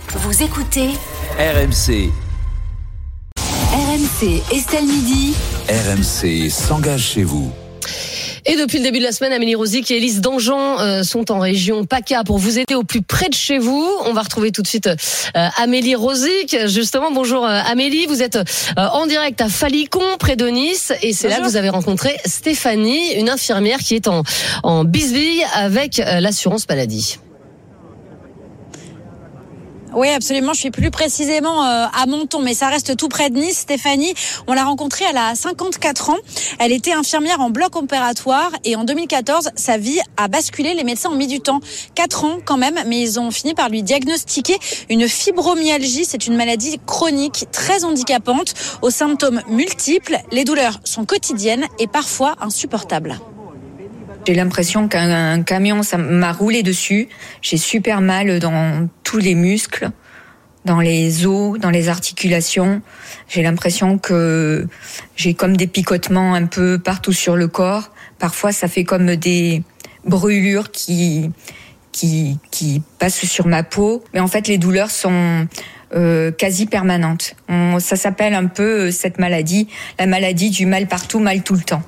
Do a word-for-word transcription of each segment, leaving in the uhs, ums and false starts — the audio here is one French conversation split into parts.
Vous écoutez R M C. R M C Estelle Midi. R M C s'engage chez vous. Et depuis le début de la semaine, Amélie Rosic et Élise Dangean euh, sont en région PACA pour vous aider au plus près de chez vous. On va retrouver tout de suite euh, Amélie Rosic. Justement, bonjour euh, Amélie, vous êtes euh, en direct à Falicon, près de Nice. Et c'est bonjour. Là que vous avez rencontré Stéphanie, une infirmière qui est en, en bisbille avec euh, l'assurance maladie. Oui, absolument. Je suis plus précisément euh, à Menton, mais ça reste tout près de Nice. Stéphanie, on l'a rencontrée, elle a cinquante-quatre ans. Elle était infirmière en bloc opératoire et en deux mille quatorze, sa vie a basculé. Les médecins ont mis du temps, quatre ans quand même, mais ils ont fini par lui diagnostiquer une fibromyalgie. C'est une maladie chronique très handicapante aux symptômes multiples. Les douleurs sont quotidiennes et parfois insupportables. J'ai l'impression qu'un camion ça m'a roulé dessus. J'ai super mal dans tous les muscles, dans les os, dans les articulations. J'ai l'impression que j'ai comme des picotements un peu partout sur le corps. Parfois, ça fait comme des brûlures qui qui qui passent sur ma peau. Mais en fait, les douleurs sont euh, quasi permanentes. On, ça s'appelle un peu cette maladie, la maladie du mal partout, mal tout le temps.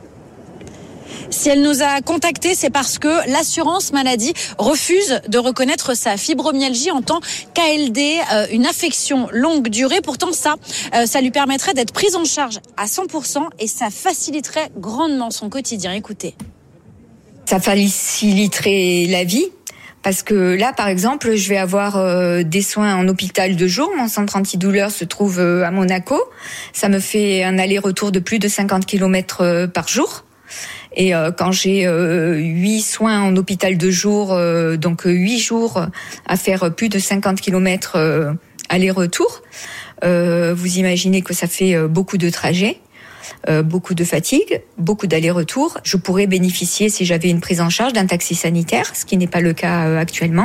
Si elle nous a contactés, c'est parce que l'assurance maladie refuse de reconnaître sa fibromyalgie en tant qu'A L D, euh, une affection longue durée. Pourtant, ça, euh, ça lui permettrait d'être prise en charge à cent pour cent et ça faciliterait grandement son quotidien. Écoutez. Ça faciliterait la vie. Parce que là, par exemple, je vais avoir euh, des soins en hôpital de jour. Mon centre antidouleur se trouve euh, à Monaco. Ça me fait un aller-retour de plus de cinquante kilomètres euh, par jour. Et euh, quand j'ai euh, huit soins en hôpital de jour, euh, donc huit jours à faire plus de cinquante kilomètres euh, aller-retour, euh, vous imaginez que ça fait euh, beaucoup de trajets, euh, beaucoup de fatigue, beaucoup d'aller-retour. Je pourrais bénéficier, si j'avais une prise en charge, d'un taxi sanitaire, ce qui n'est pas le cas euh, actuellement.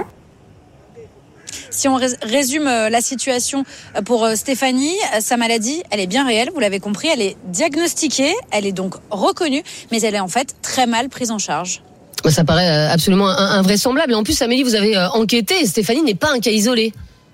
Si on résume la situation pour Stéphanie, sa maladie, elle est bien réelle, vous l'avez compris, elle est diagnostiquée, elle est donc reconnue, mais elle est en fait très mal prise en charge. Ça paraît absolument invraisemblable. Et en plus, Amélie, vous avez enquêté, Stéphanie n'est pas un cas isolé.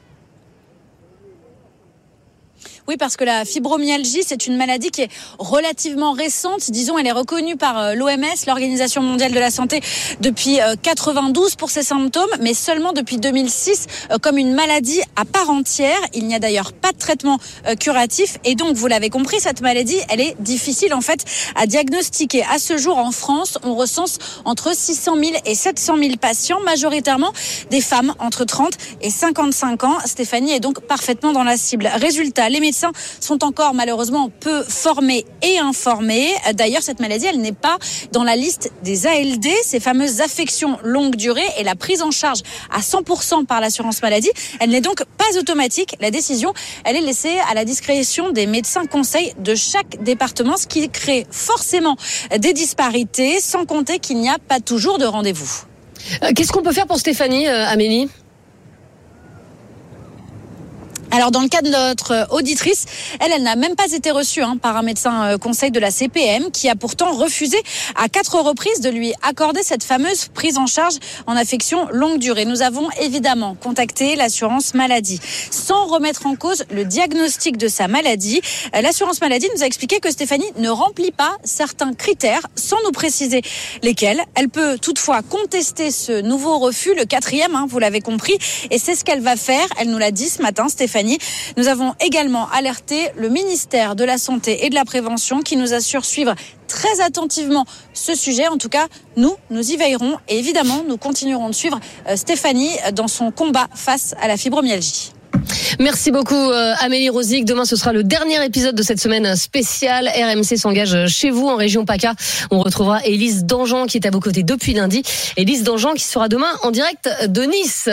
Oui, parce que la fibromyalgie, c'est une maladie qui est relativement récente. Disons, elle est reconnue par l'O M S, l'Organisation mondiale de la santé, depuis quatre-vingt-douze pour ses symptômes, mais seulement depuis deux mille six comme une maladie à part entière. Il n'y a d'ailleurs pas de traitement curatif. Et donc, vous l'avez compris, cette maladie, elle est difficile en fait à diagnostiquer. À ce jour, en France, on recense entre six cent mille et sept cent mille patients, majoritairement des femmes entre trente et cinquante-cinq ans. Stéphanie est donc parfaitement dans la cible. Résultat, les médecins sont encore malheureusement peu formés et informés. D'ailleurs, cette maladie, elle n'est pas dans la liste des A L D, ces fameuses affections longue durée, et la prise en charge à cent pour cent par l'assurance maladie, elle n'est donc pas automatique. La décision, elle est laissée à la discrétion des médecins conseils de chaque département, ce qui crée forcément des disparités, sans compter qu'il n'y a pas toujours de rendez-vous. Qu'est-ce qu'on peut faire pour Stéphanie, euh, Amélie ? Alors, dans le cas de notre auditrice, elle, elle n'a même pas été reçue hein, par un médecin conseil de la C P M qui a pourtant refusé à quatre reprises de lui accorder cette fameuse prise en charge en affection longue durée. Nous avons évidemment contacté l'assurance maladie. Sans remettre en cause le diagnostic de sa maladie, l'assurance maladie nous a expliqué que Stéphanie ne remplit pas certains critères, sans nous préciser lesquels. Elle peut toutefois contester ce nouveau refus, le quatrième, hein, vous l'avez compris, et c'est ce qu'elle va faire. Elle nous l'a dit ce matin, Stéphanie. Nous avons également alerté le ministère de la Santé et de la Prévention qui nous assure suivre très attentivement ce sujet. En tout cas, nous, nous y veillerons et évidemment, nous continuerons de suivre Stéphanie dans son combat face à la fibromyalgie. Merci beaucoup euh, Amélie Rosic. Demain ce sera le dernier épisode de cette semaine spéciale. R M C s'engage chez vous en région PACA. On retrouvera Élise Dangean qui est à vos côtés depuis lundi. Élise Dangean qui sera demain en direct de Nice.